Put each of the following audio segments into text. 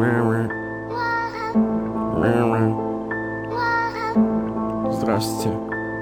Здравствуйте.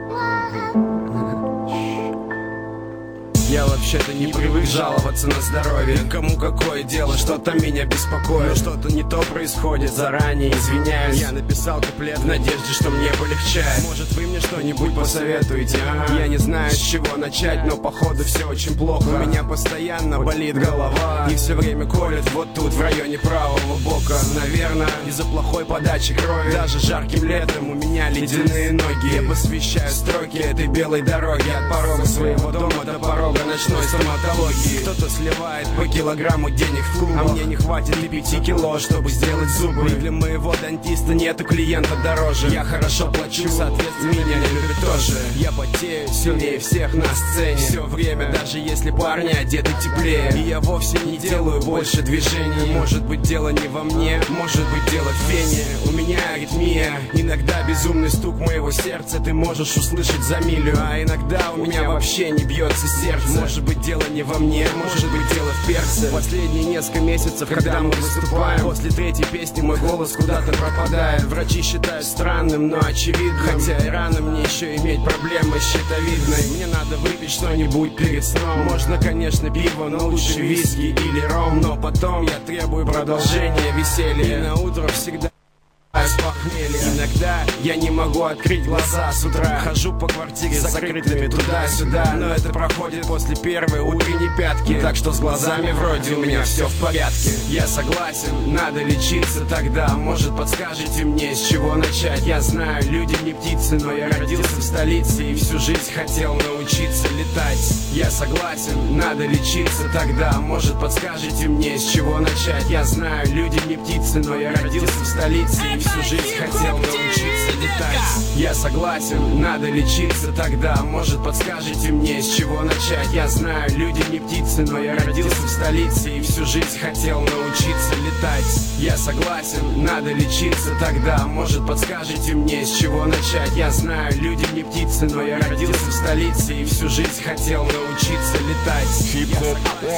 Я вообще-то не привык жаловаться на здоровье. Кому какое дело, что-то меня беспокоит. Но что-то не то происходит, заранее извиняюсь. Я написал куплет в надежде, что мне полегчает. Может, вы мне что-нибудь посоветуете, а? Я не знаю, с чего начать, но походу все очень плохо. У меня постоянно болит голова и все время колет вот тут, в районе правого бока. Наверное, из-за плохой подачи крови. Даже жарким летом у меня ледяные ноги. Я посвящаю строки этой белой дороги от порога своего дома до порога ночной стоматологии. Кто-то сливает по килограмму денег в клуб, а мне не хватит и 5 кило, чтобы сделать зубы. И для моего дантиста нету клиента дороже. Я хорошо плачу, соответственно меня не любят тоже. Я потею сильнее всех на сцене все время, даже если парни одеты теплее. И я вовсе не делаю больше движений. Может быть дело не во мне, может быть дело в фене. У меня аритмия, иногда безумный стук моего сердца ты можешь услышать за милю. А иногда у меня вообще не бьется сердце. Может быть дело не во мне, может быть дело в перце. Последние несколько месяцев, когда мы выступаем, после третьей песни мой голос куда-то пропадает. Врачи считают странным, но очевидным. Хотя и рано мне еще иметь проблемы с щитовидной. Мне надо выпить что-нибудь перед сном. Можно, конечно, пиво, но лучше виски или ром. Но потом я требую продолжения веселья. И на утро всегда с похмелья. Иногда я не могу открыть глаза с утра. Хожу по квартире с закрытыми туда-сюда. Но это проходит после первой утренней пятки. Так что с глазами вроде у меня все в порядке. Я согласен, надо лечиться тогда. Может подскажете мне, с чего начать? Я знаю, люди не птицы, но я родился в столице и всю жизнь хотел научиться летать. Я согласен, надо лечиться тогда. Может подскажете мне, с чего начать? Я знаю, люди не птицы, но я родился в столице и всю жизнь хотел научиться летать. Я согласен, надо лечиться тогда. Может подскажете мне, с чего начать? Я знаю, люди не птицы, но я родился в столице и всю жизнь хотел научиться летать. Я согласен, надо лечиться тогда. Может подскажете мне, с чего начать? Я знаю, люди не птицы, но я родился в столице и всю жизнь хотел научиться летать. Hip-Hop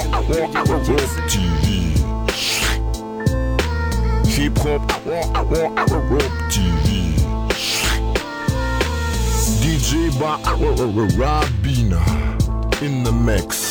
Rock TV. DJ Rabina in the mix.